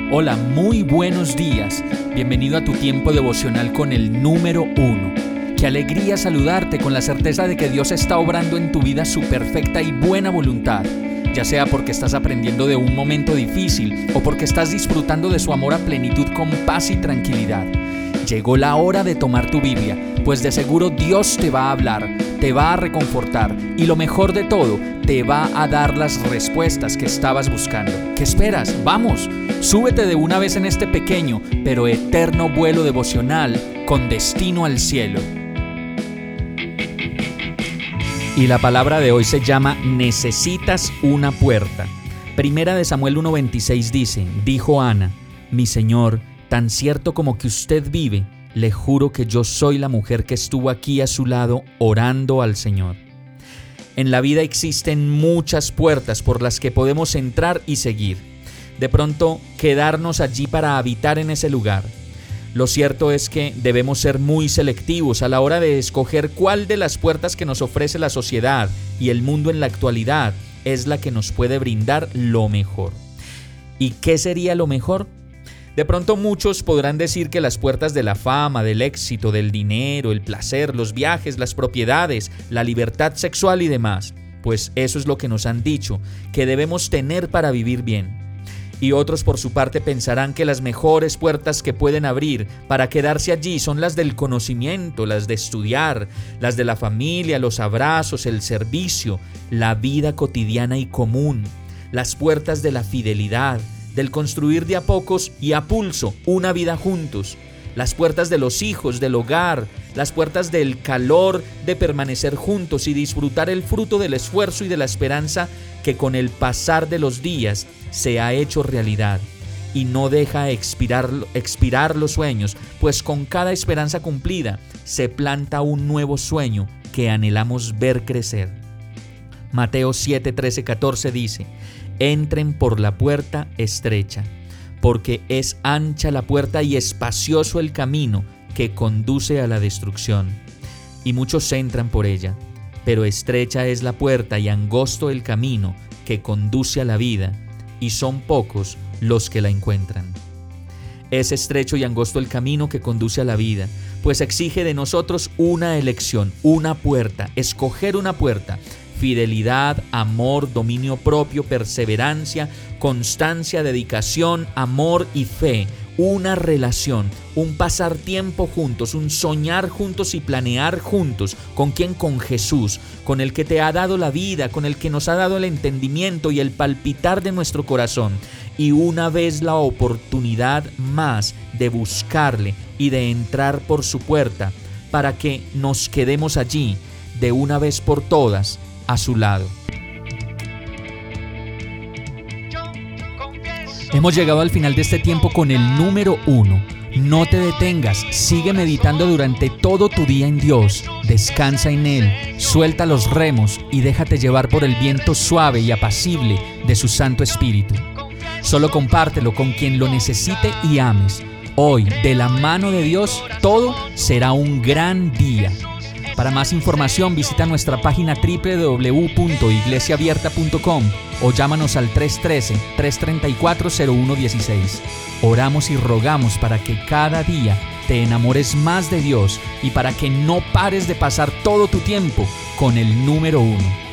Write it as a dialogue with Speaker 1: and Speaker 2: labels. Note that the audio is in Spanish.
Speaker 1: Hola, muy buenos días. Bienvenido a tu tiempo devocional con el número 1. Qué alegría saludarte con la certeza de que Dios está obrando en tu vida su perfecta y buena voluntad, ya sea porque estás aprendiendo de un momento difícil o porque estás disfrutando de su amor a plenitud con paz y tranquilidad. Llegó la hora de tomar tu Biblia, pues de seguro Dios te va a hablar, te va a reconfortar y lo mejor de todo, te va a dar las respuestas que estabas buscando. ¿Qué esperas? ¡Vamos! Súbete de una vez en este pequeño pero eterno vuelo devocional con destino al cielo. Y la palabra de hoy se llama Necesitas una puerta. Primera de Samuel 1:26 dice: dijo Ana, mi señor, tan cierto como que usted vive, le juro que yo soy la mujer que estuvo aquí a su lado orando al Señor. En la vida existen muchas puertas por las que podemos entrar y seguir. De pronto, quedarnos allí para habitar en ese lugar. Lo cierto es que debemos ser muy selectivos a la hora de escoger cuál de las puertas que nos ofrece la sociedad y el mundo en la actualidad es la que nos puede brindar lo mejor. ¿Y qué sería lo mejor? De pronto muchos podrán decir que las puertas de la fama, del éxito, del dinero, el placer, los viajes, las propiedades, la libertad sexual y demás, pues eso es lo que nos han dicho, que debemos tener para vivir bien. Y otros por su parte pensarán que las mejores puertas que pueden abrir para quedarse allí son las del conocimiento, las de estudiar, las de la familia, los abrazos, el servicio, la vida cotidiana y común, las puertas de la fidelidad, del construir de a pocos y a pulso una vida juntos, las puertas de los hijos, del hogar, las puertas del calor de permanecer juntos y disfrutar el fruto del esfuerzo y de la esperanza que con el pasar de los días se ha hecho realidad. Y no deja expirar los sueños, pues con cada esperanza cumplida se planta un nuevo sueño que anhelamos ver crecer. Mateo 7:13-14 dice: entren por la puerta estrecha, porque es ancha la puerta y espacioso el camino que conduce a la destrucción, y muchos entran por ella, pero estrecha es la puerta y angosto el camino que conduce a la vida, y son pocos los que la encuentran. Es estrecho y angosto el camino que conduce a la vida, pues exige de nosotros una elección, una puerta, escoger una puerta. Fidelidad, amor, dominio propio, perseverancia, constancia, dedicación, amor y fe, una relación, un pasar tiempo juntos, un soñar juntos y planear juntos. ¿Con quién? Con Jesús, con el que te ha dado la vida, con el que nos ha dado el entendimiento y el palpitar de nuestro corazón. Y una vez la oportunidad más de buscarle y de entrar por su puerta para que nos quedemos allí de una vez por todas a su lado. Hemos llegado al final de este tiempo con el número 1. No te detengas, sigue meditando durante todo tu día en Dios, descansa en Él, suelta los remos y déjate llevar por el viento suave y apacible de su Santo Espíritu. Solo compártelo con quien lo necesite y ames. Hoy, de la mano de Dios, todo será un gran día. Para más información visita nuestra página www.iglesiaabierta.com o llámanos al 313-334-0116. Oramos y rogamos para que cada día te enamores más de Dios y para que no pares de pasar todo tu tiempo con el número 1.